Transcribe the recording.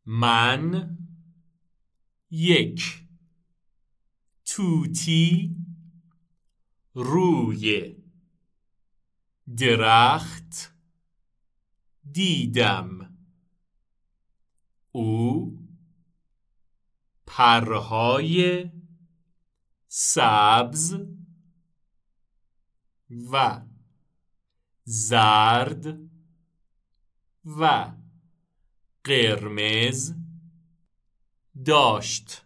من یک توتی روی درخت دیدم. او پرهای سبز و زرد و قرمز داشت.